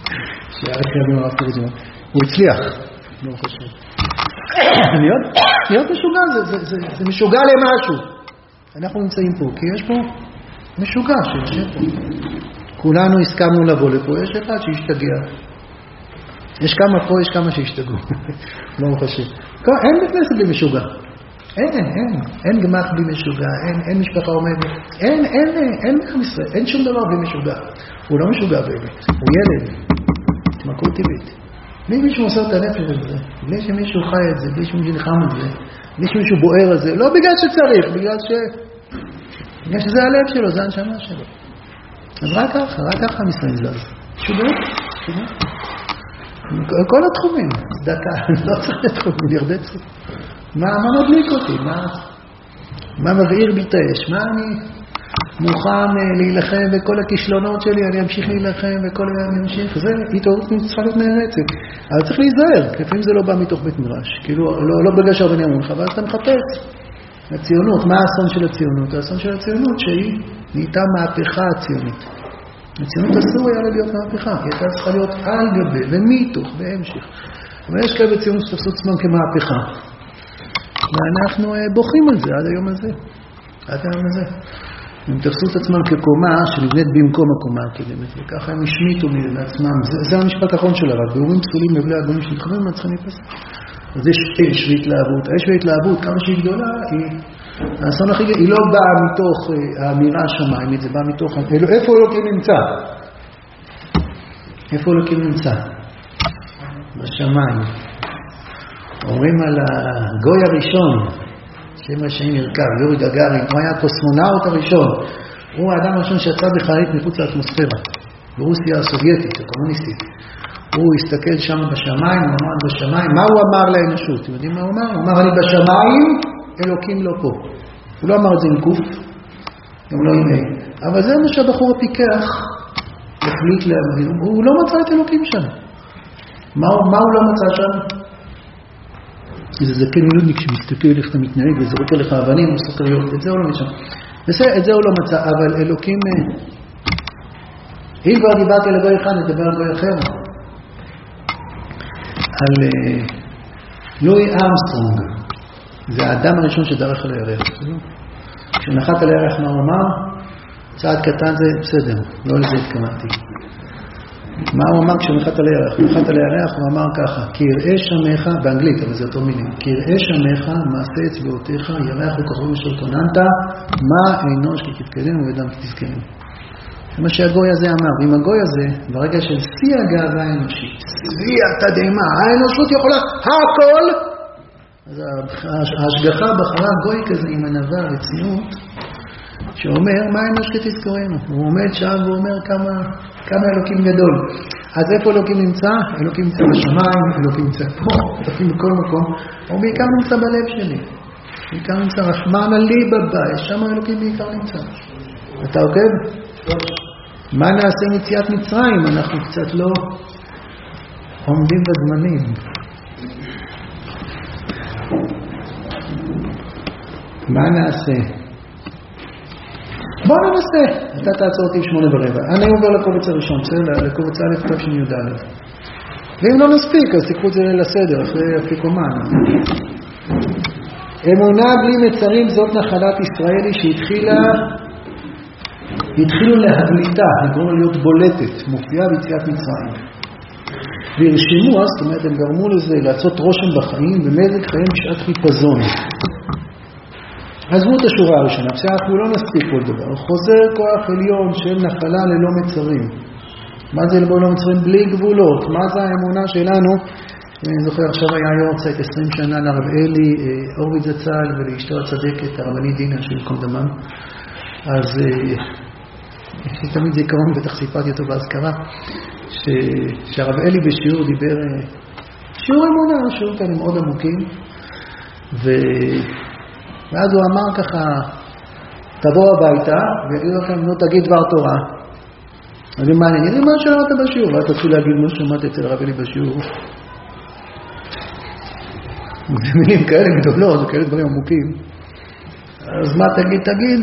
הוא הצליח, לא חושב. להיות משוגע, זה משוגע למשהו. אנחנו נמצאים פה, כי יש פה משוגע שיושב פה. כולנו הסכמנו לבוא לפה, יש אחד שישתגע. יש כמה פה, יש כמה שישתגעו. לא חושב. אין בכנסת בלי משוגע. אין גמח בלי משוגע, אין משפחה עומדת. אין בכנסת, אין שום דבר בלי משוגע. הוא לא משוגע באמת, הוא ילד. התמכרות טבעית. בלי מישהו מוסר את הנפש הזה, בלי שמישהו חי את זה, בלי שמישהו נלחם את זה, בלי שמישהו בוער את זה, לא בגלל שצריך, בגלל שזה הלב שלו, זה הנשמה שלו. אז רק ככה מסתיים זז. שוגע? כל התחומים, דקה, לא צריך לתחומים, ירדה צריך. מה מדליק אותי? מה מבעיר בי את האש? מה אני מוכן להילחם בכל הכישלונות שלי, אני אמשיך להילחם וכל אני אמשיך. זה התעוררות צריכה להיות נערצת. אבל צריך להיזהר, לפעמים זה לא בא מתוך בית מדרש. כאילו, לא בגלל שהרבנים אמרו לך, אבל אתה מחפש. הציונות, מה האסון של הציונות? האסון של הציונות שהיא נהייתה מהפכה הציונית. הציונות אסור היה להיות מהפכה, כי הייתה צריכה להיות על גבי ומתוך והמשך. אבל יש כאלה בציונות שתפסו עצמם כמהפכה. ואנחנו בוכים על זה עד היום הזה. עד היום הזה. הם תפסו את עצמם כקומה שנבנית במקום הקומה הקודמת, וככה הם השמיטו מעצמם. זה המשפט האחרון של הרב. באורים פסולים לבלי הגונים שמתחברים מהצחים להיפסק. אז יש אש והתלהבות. האש והתלהבות, כמה שהיא גדולה, האסון הכי גדול, היא לא באה מתוך האמירה השמיימית, זה באה מתוך... איפה אלוקים נמצא? איפה אלוקים נמצא? בשמיים. אומרים על הגוי הראשון, שם השם ירכב, יורי גגארין, הוא היה הקוסמונאוט הראשון. הוא האדם הראשון שיצא בחללית מחוץ לאטמוספירה, ברוסיה הסובייטית, הקומוניסטית. הוא הסתכל שם בשמיים, הוא אמר בשמיים, מה הוא אמר לאנושות? אתם יודעים מה הוא אמר? הוא אמר, אני בשמיים, אלוקים לא פה. הוא לא אמר את זה עם גוף, גם לא עם אי. אבל זה מה שהבחור הפיקח החליט להבין. הוא לא מצא את אלוקים שם. מה הוא לא מצא שם? זה זקן מילודניק שמסתכל איך אתה מתנהג וזורק עליך אבנים או סוכריות, את זה הוא לא מצא. את זה הוא לא מצא, אבל אלוקים... אם כבר דיברתי על גוי אחד, נדבר על גוי אחר. על לואי ארמסטרונג. זה האדם הראשון שדרך על הירח. כשהוא נחת על הירח, מה הוא אמר? צעד קטן זה בסדר, לא לזה התכוונתי. מה הוא אמר כשהוא נחת על הירח? הוא נחת על הירח, הוא אמר ככה, כי יראה שמך, באנגלית, אבל זה אותו מילים, כי יראה שמך, מעשה אצבעותיך, ירח וכחול אשר כוננת, מה אנוש כי תתקדם ואדם כי תזכרם. זה מה שהגוי הזה אמר, ועם הגוי הזה, ברגע של שיא הגאווה האנושית, שיא התדהמה, האנושות יכולה הכל, אז ההשגחה בחרה גוי כזה עם ענווה וצניעות, שאומר, מה אנוש כי תזכרנו? הוא עומד שם ואומר כמה אלוקים גדול. אז איפה אלוקים נמצא? אלוקים נמצא בשמיים, אלוקים נמצא פה, אלוקים בכל מקום, הוא בעיקר נמצא בלב שלי. בעיקר נמצא רחמן עלי בבית, שם אלוקים בעיקר נמצא. אתה עוקב? מה נעשה עם יציאת מצרים? אנחנו קצת לא עומדים בזמנים. מה נעשה? בואו ננסה. אתה תעצור אותי 8:15. אני עובר לקובץ הראשון, לקובץ א' ת' י"ד. ואם לא נספיק, אז תיקחו את זה לסדר, אחרי אפיקומן. אמונה בלי מצרים זאת נחלת ישראלי התחילו להבליטה, לגרום להיות בולטת, מופיעה ביציאת מצרים. והרשימו, זאת אומרת, הם גרמו לזה לעשות רושם בחיים, ומזג חיים בשעת חיפזון. עזבו את השורה הראשונה, אנחנו לא נספיק כל דבר. חוזר כוח עליון של נחלה ללא מצרים. מה זה ללא מצרים? בלי גבולות. מה זה האמונה שלנו? אני זוכר, עכשיו היה יורצייט 20 שנה לרב אלי, אורבית זצ"ל ולאשתו הצדקת, הרבנית דינה של קום דמם. אז יש לי תמיד זיכרון, בטח סיפרתי אותו בהזכרה, שהרב אלי בשיעור דיבר, שיעור אמונה, שיעור כאן מאוד עמוקים, ואז הוא אמר ככה, תבוא הביתה, ויגידו לכם, נו תגיד דבר תורה. אז מה אני אגיד, מה שאמרת בשיעור? ואז תתחיל להגיד, מה שמעת אצל הרב אלי בשיעור? מילים כאלה גדולות, כאלה דברים עמוקים. אז מה תגיד,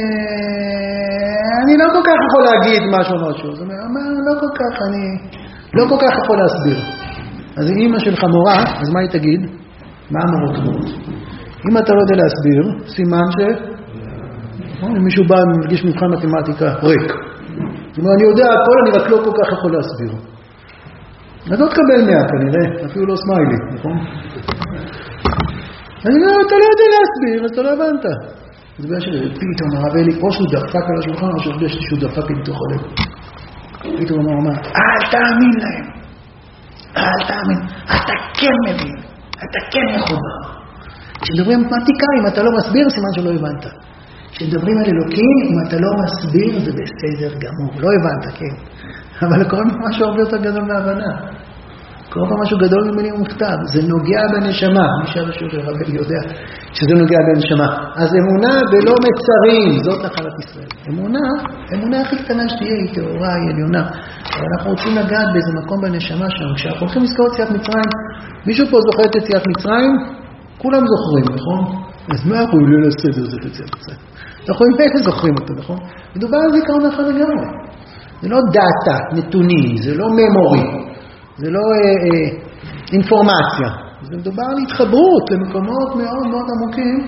אני לא כל כך יכול להגיד משהו. זאת אומרת, אני לא כל כך יכול להסביר. אז אם אמא שלך מורה, אז מה היא תגיד? מה המורות אומרות? אם אתה לא יודע להסביר, סימן אם מישהו בא ומרגיש מבחן מתמטיקה ריק. זאת אומרת, אני יודע הכל, אני רק לא כל כך יכול להסביר. אז לא תקבל 100 כנראה, אפילו לא סמיילי, נכון? אתה לא יודע להסביר, אז אתה לא הבנת. זה בעיה שלי, פתאום הרב אלי, או שהוא דפק על השולחן, או שהוא דפק לי בתוך הלב. פתאום הוא אמר, אל תאמין להם. אל תאמין. אתה כן מבין. אתה כן מחובר. כשדברים מתמטיקה, אם אתה לא מסביר, סימן שלא הבנת. כשדברים על אלוקים, אם אתה לא מסביר, זה בסדר גמור. לא הבנת, כן. אבל קורה משהו הרבה יותר גדול מהבנה. קורה פה משהו גדול ממילים ומכתב. זה נוגע בנשמה. מי שהיה בשיעור של הרב אלי יודע שזה נוגע בנשמה. אז אמונה ולא מצרים, זאת נחלת ישראל. אמונה הכי קטנה שתהיה היא טהורה, היא עליונה. אבל אנחנו רוצים לגעת באיזה מקום בנשמה שם. כשאנחנו הולכים לזכור יציאת מצרים, מישהו פה זוכר את יציאת מצרים? כולם זוכרים, נכון? אז מה אנחנו לא לסדר זה יציאת מצרים? אנחנו באמת זוכרים אותו, נכון? מדובר על זיכרון אחד לגמרי. זה לא דאטה, נתונים, זה לא ממורי. זה לא אינפורמציה. זה מדובר על התחברות למקומות מאוד מאוד עמוקים.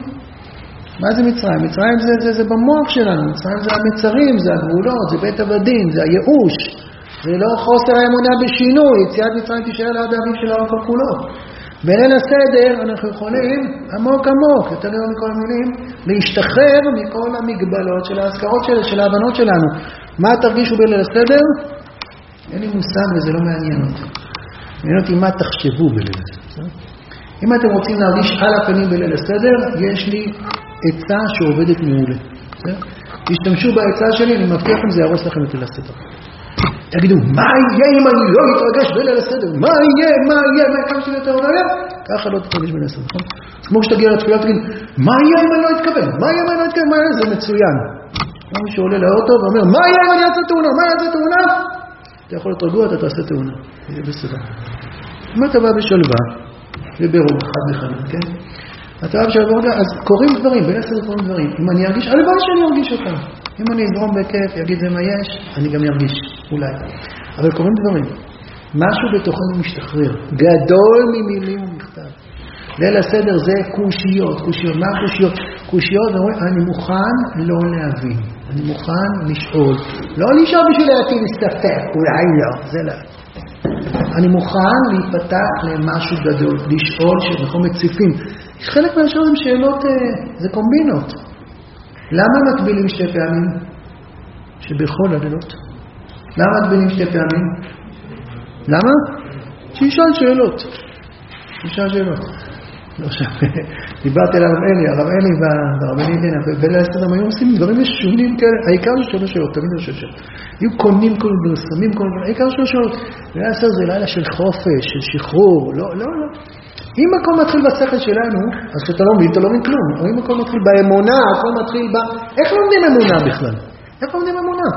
מה זה מצרים? מצרים זה במוח שלנו. מצרים זה המצרים, זה הגבולות, זה בית עבדים, זה הייאוש. זה לא חוסר האמונה בשינוי. יציאת מצרים תישאר ליד האביב של האור כל כולו. בליל הסדר אנחנו יכולים עמוק, יותר גדול מכל המילים, להשתחרר מכל המגבלות של ההזכרות של ההבנות שלנו. מה תרגישו בליל הסדר? אין לי מושג וזה לא מעניין אותי. מעניין אותי מה תחשבו בליל הסדר. אם אתם רוצים להרגיש על הפנים בליל הסדר, יש לי עצה שעובדת מעולה. תשתמשו בעצה שלי, אני מבטיח אם זה ירוס לכם את ליל הסדר. תגידו, מה יהיה אם אני לא אתרגש בליל הסדר? מה יהיה, כמה שלי יותר עולה? ככה לא תתרגש בליל הסדר, נכון? כמו שתגיע לתפילה, תגיד, מה יהיה אם אני לא אתקבל? מה יהיה אם אני לא אתקבל? זה מצוין. מי שעולה לאוטו ואומר, מה יהיה אם אני אעשה תאונה? מה יעשה תאונה? אתה יכול להיות רגוע, אתה תעשה תאונה. זה בסדר. אם אתה בא בשלווה, וברוב אחד בחנות, כן? אתה בא בשלווה, אז קוראים דברים, בליל הסדר קוראים דברים. אם אני ארגיש, הלוואי שאני ארגיש אותם. אם אני אזרום בכיף, יגיד זה מה יש, אני גם ירגיש, אולי. אבל קוראים דברים. משהו בתוכנו משתחרר. גדול ממילים ומכתב. ליל הסדר זה קושיות. מה קושיות? קושיות, אני מוכן לא להבין. אני מוכן לשאול. לא לשאול בשביל להטיל ספק, אולי לא, זה לא. אני מוכן להיפתח למשהו גדול, לשאול שאנחנו מציפים. חלק מהשאלות הם שאלות, זה קומבינות. למה מטבילים 2 פעמים? שבכל הלילות. למה מטבילים 2 פעמים? למה? שישאל שאלות. שישאל שאלות. לא שם. דיברתי על הרב אלי והרבנית דינה, ולאסתר הם היו עושים דברים משונים כאלה, העיקר זה 3 שעות, תמיד 3 שעות. היו קונים כל דבר, שמים כל דבר, העיקר 3 שעות. ולאסתר זה לילה של חופש, של שחרור, לא. אם הכל מתחיל בשכל שלנו, אז כשאתה לא מבין, אתה לא מבין כלום. או אם הכל מתחיל באמונה, הכל מתחיל איך לומדים אמונה בכלל? איך לומדים אמונה?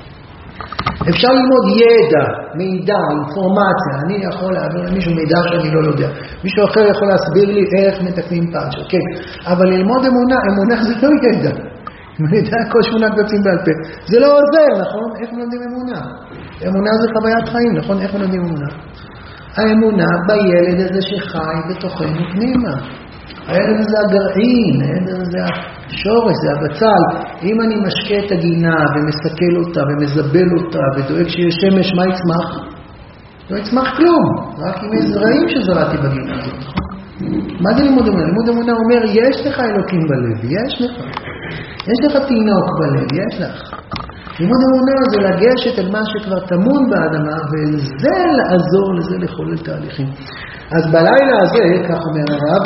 אפשר ללמוד ידע, מידע, אינפורמציה. אני יכול להעביר למישהו מידע שאני לא יודע. מישהו אחר יכול להסביר לי איך מתקנים פרשה. כן. אבל ללמוד אמונה זה לא ידע. מידע כל 8 קבצים בעל פה. זה לא עוזר, נכון? איך לומדים אמונה? אמונה זה חוויית חיים, נכון? איך לומדים אמונה? האמונה בילד הזה שחי בתוכנו פנימה. הילד הזה הגרעין, הילד הזה זה השורש, זה הבצל. אם אני משקה את הגינה ומסכל אותה ומזבל אותה ודואג שיש שמש, מה יצמח? לא יצמח כלום, רק עם זרעים שזרעתי בגינה הזאת. מה זה לימוד אמונה? לימוד אמונה אומר, יש לך אלוקים בלב, יש לך תינוק בלב, יש לך. לימוד אמונה זה לגשת אל מה שכבר תמון באדמה, וזה לעזור לזה לחולל תהליכים. אז בלילה הזה, כך אומר הרב,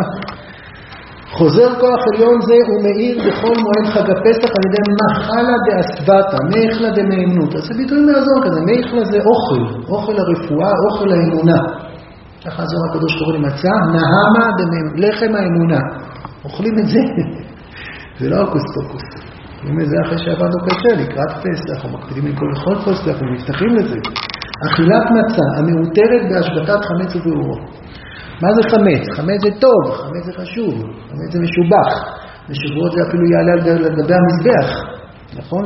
חוזר כוח עליון זה ומאיר בכל מועד חג הפסח על ידי מחלה דאסבתה, מאכלה דמאמנות. אז זה ביטוי מעזור כזה, מאכלה זה אוכל הרפואה, אוכל האמונה. ככה הזוהר הקדוש קורא למצא, נהמה דמאמנות, לחם האמונה. אוכלים את זה. זה לא הקוס פוקוס. זה אחרי שעבדנו קשה, לקראת פסח, או מקפידים עם כל פסח, ומפתחים לזה. אכילת מצה, המאותרת בהשבתת חמץ ובאורו. מה זה חמץ? חמץ זה טוב, חמץ זה חשוב, חמץ זה משובח. בשבועות זה אפילו יעלה על גבי המזבח, נכון?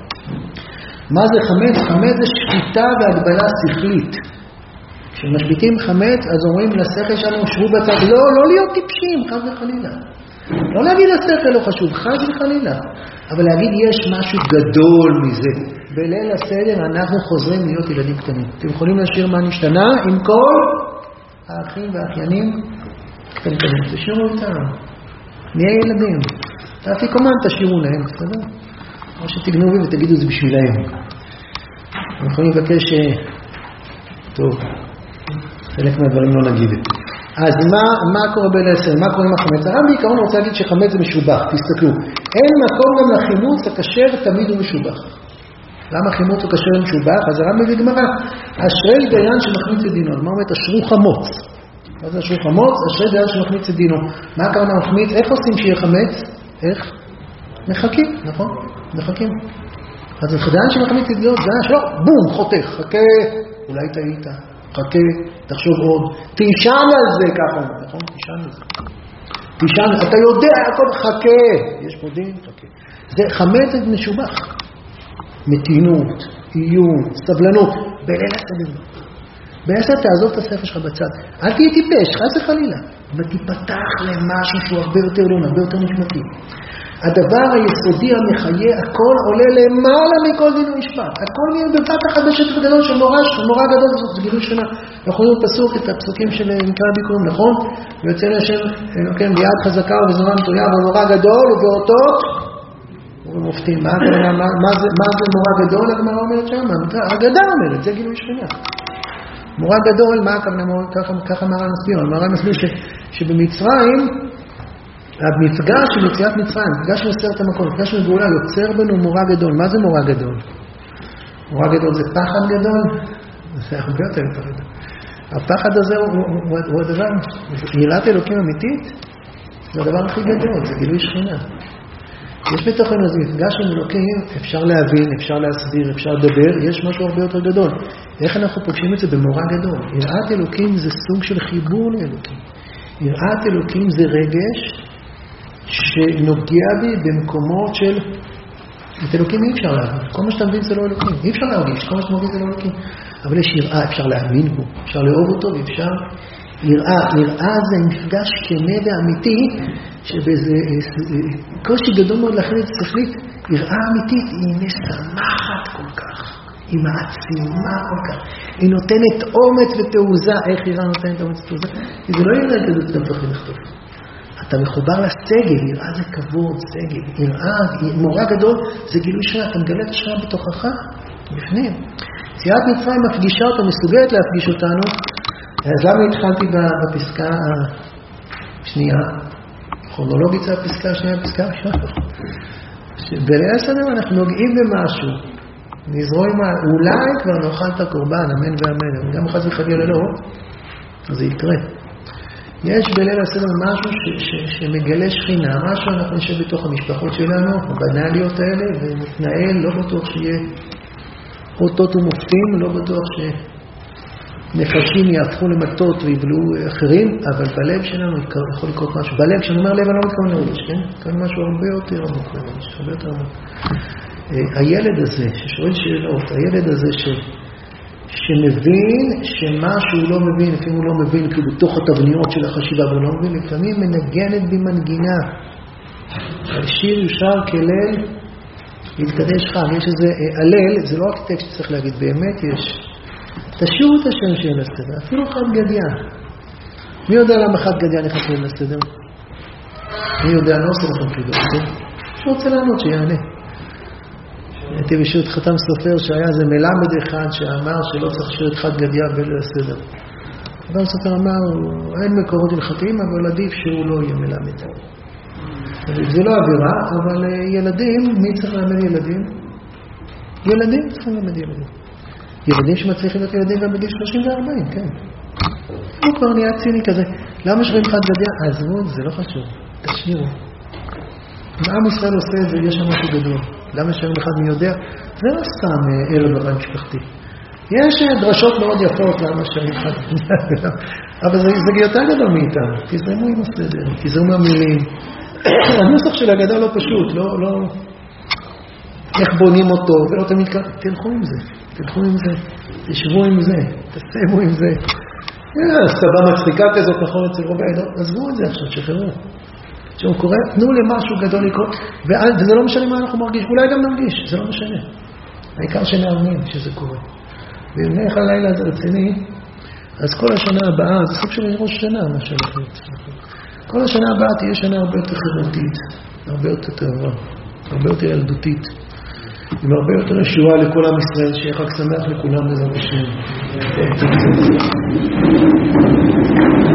מה זה חמץ? חמץ זה שפיטה והגבלה שכלית. כשמשביטים חמץ, אז אומרים לשכל שלנו, שבו בצד, לא להיות טיפשים, חס וחלילה. לא להגיד לשכל לא חשוב, חס וחלילה. אבל להגיד יש משהו גדול מזה. בליל הסדר אנחנו חוזרים להיות ילדים קטנים. אתם יכולים להשאיר מה נשתנה עם כל האחים והאחיינים קטנים. תשאירו אותם. נהיה ילדים. תאפיקומן תשאירו להם, בסדר? או שתגנו בי ותגידו זה בשבילהם. אנחנו יכולים לבקש טוב, חלק מהדברים לא נגיד. אז מה קורה בליל הסדר? מה קורה עם החמץ? הרב בעיקרון רוצה להגיד שחמץ זה משובח. תסתכלו. אין מקום גם לחימוץ הכשר תמיד הוא משובח. למה חימוץ הוא כשר משובח? אז הרב מביא גמרא. אשרי דיין שמחמיץ את דינו. מה אומרת? אשרו חמוץ. מה זה אשרו חמוץ? אשרי דיין שמחמיץ את דינו. מה הכוונה מחמיץ? איך עושים שיהיה חמץ? איך? מחכים, נכון? מחכים. אז דיין שמחמיץ את דינו, זה שלא, בום, חותך, חכה, אולי טעית. חכה, תחשוב עוד, תישן על זה ככה, נכון? תישן על זה. תישן, אתה יודע, הכל חכה. יש פה דין, חכה. זה חמץ את משובח. מתינות, עיון, סבלנות. בליל הסדר. בליל הסדר תעזוב את הספר שלך בצד. אל תהיה טיפש, חס וחלילה. אבל תיפתח למשהו שהוא הרבה יותר עליון, הרבה יותר נשמתי. הדבר היסודי המחיה, הכל עולה למעלה מכל דין ומשפט. הכל נהיה בבת אחת בשטח גדול של נורא גדול, זה גילוי שונה. אנחנו רואים פסוק, את הפסוקים של נקרא ביקורים, נכון? ויוצא להשם, כן, ביד חזקה ובזרוע נטויה, ונורא גדול ובאותות, ומופתים. מה זה נורא גדול? הגמרא אומרת שם, הגדה אומרת, זה גילוי שונה. נורא גדול, מה הכוונה? ככה מרן מסביר. מרן מסביר שבמצרים, המפגש של יציאת מצרים, מפגש של עשרת המכות, מפגש של גאולה, יוצר בנו מורא גדול. מה זה מורא גדול? מורא גדול זה פחד גדול? זה הרבה יותר גדול. הפחד הזה הוא הדבר, יראת אלוקים אמיתית, זה הדבר הכי גדול, זה גילוי שכינה. יש בתוכנו איזה מפגש של אלוקים, אפשר להבין, אפשר להסביר, אפשר לדבר, יש משהו הרבה יותר גדול. איך אנחנו פוגשים את זה במורא גדול? יראת אלוקים זה סוג של חיבור לאלוקים. יראת אלוקים זה רגש שנוגע בי במקומות של את אלוקים אי אפשר להבין. כל מה שאתה מבין זה לא אלוקים. אי אפשר להרגיש, כל מה שאתה מבין זה לא אלוקים. אבל יש יראה, אפשר להאמין בו, אפשר לאהוב אותו ואפשר יראה. יראה זה מפגש כנה ואמיתי שבאיזה קושי גדול מאוד לאחרת שכלית, יראה אמיתית, היא משמחת כל כך, היא מעצימה כל כך, היא נותנת אומץ ותעוזה. איך יראה נותנת אומץ ותעוזה? כי זה לא יראה כזה שאתה מפחד לחטוף. אתה מחובר לסגל, יראה זה כבוד, סגל, יראה, מורה גדול, זה גילוי שלה, אתה מגלה את השעה בתוכך, בפנים. יציאת מצרים מפגישה אותו, מסוגלת להפגיש אותנו. אז למה התחלתי בפסקה השנייה? כרונולוגית זה הפסקה השנייה, הפסקה השנייה. בליל הסדר אנחנו נוגעים במשהו, נזרוע אולי כבר נאכל את הקורבן, אמן ואמן, גם אחד וחלילה לא, אז זה יקרה. יש בליל הסדר משהו שמגלה שכינה, משהו אנחנו נשב בתוך המשפחות שלנו, הבנאליות האלה, ונתנהל, לא בטוח שיהיה אותות ומופתים, לא בטוח שנחשים יהפכו למטות ויבלעו אחרים, אבל בלב שלנו יכול לקרות משהו. בלב, כשאני אומר לב, אני לא מתכוון להודיש, כן? כאן משהו הרבה יותר עמוק, הרבה יותר עמוק. הילד הזה ששואל שאלות, הילד הזה שמבין שמה שהוא לא מבין, לפעמים הוא לא מבין כי בתוך התבניות של החשיבה, אבל לא מבין, לפעמים מנגנת במנגינה. השיר יושר כליל, להתקדש חם. יש איזה הלל, זה לא רק טקסט שצריך להגיד, באמת יש. תשאירו את השם של הסדר, אפילו חד גדיה. מי יודע למה חד גדיה נכנס לסדר? מי יודע, לא עושה לכם חידוש, כן? שרוצה לענות שיענה. הייתי בשירות חתם סופר שהיה איזה מלמד אחד שאמר שלא צריך לשיר את חד גדיה בליל הסדר. חתם סופר אמר, אין מקורות הלכתיים, אבל עדיף שהוא לא יהיה מלמד. זה לא עבירה, אבל ילדים, מי צריך ללמד ילדים? ילדים צריכים ללמד ילדים. ילדים שמצליחים להיות ילדים גם בגיל 30 ו-40, כן. הוא כבר נהיה ציני כזה. למה שרים חד גדיה? עזבו, זה לא חשוב. תשאירו. אם עם ישראל עושה את זה, יש שם משהו גדול. למה שרים אחד מי יודע? זה לא סתם ערב הרב משפחתי. יש דרשות מאוד יפות למה שרים חד גדיה. אבל זה יותר גדול מאיתנו. תזרמו עם הסדר, תזרמו המילים. הנוסח של הגדה לא פשוט, לא איך בונים אותו, ולא תמיד כאן. תלכו עם זה. תלכו עם זה, תשבו עם זה, תסיימו עם זה. סבבה מצחיקה כזאת, נכון, אצל רוב העדות, עזבו את זה עכשיו, שחררו. כשהוא קורא, תנו למשהו גדול לקרוא, וזה לא משנה מה אנחנו מרגיש, אולי גם נרגיש, זה לא משנה. העיקר שנאמין שזה קורה. ואם נלך הלילה זה רציני, אז כל השנה הבאה, זה סוג של ראש שנה, מה שהולך להיות. כל השנה הבאה תהיה שנה הרבה יותר חברתית, הרבה יותר טובה, הרבה יותר ילדותית. עם הרבה יותר ישועה לכל עם ישראל, שיהיה חג שמח לכולם, בעזרת השם.